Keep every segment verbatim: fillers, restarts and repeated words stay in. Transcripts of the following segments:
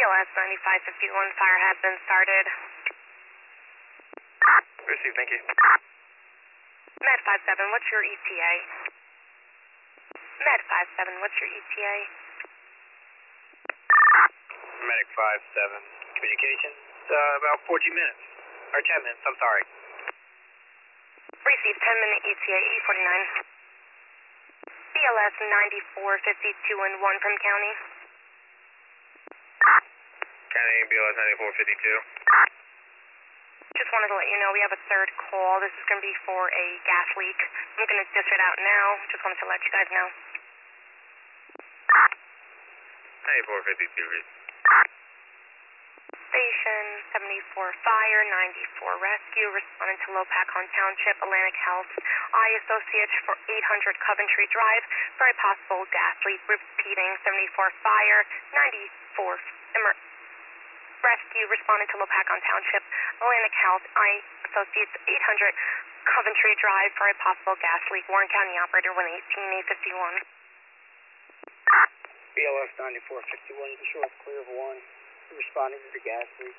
L S ninety-five fifty-one, fire has been started. Received, thank you. Med five seven, what's your E T A? Med five seven, what's your E T A? Medic five seven, communication. Uh, about fourteen minutes. Or ten minutes, I'm sorry. Received ten minute E T A, eight forty-nine. B L S ninety-four fifty-two and one from county. County B L S ninety-four fifty-two. Just wanted to let you know we have a third call. This is going to be for a gas leak. I'm going to dish it out now. Just wanted to let you guys know. ninety-four fifty-two. Station seventy-four fire, ninety-four rescue, responding to Lopakon Township, Atlantic Health, I Associates for eight hundred Coventry Drive for a possible gas leak. Repeating, seventy-four fire, ninety-four emer- rescue, responding to Lopakon Township, Atlantic Health, I Associates, eight hundred Coventry Drive for a possible gas leak. Warren County operator one eighteen eight fifty-one. B L S ninety-four fifty-one, you can show us clear of one. Responding to the gas leak.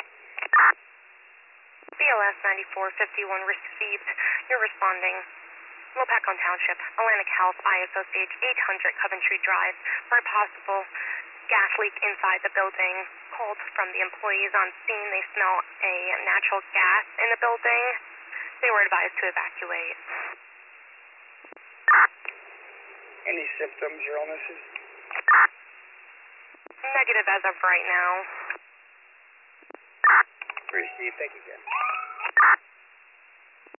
B L S ninety-four fifty-one received. You're responding. Lopakon Township, Atlantic Health, I Associates, eight hundred Coventry Drive for a possible gas leak inside the building. Called from the employees on scene. They smell a natural gas in the building. They were advised to evacuate. Any symptoms or illnesses? Negative as of right now. Received, thank you again.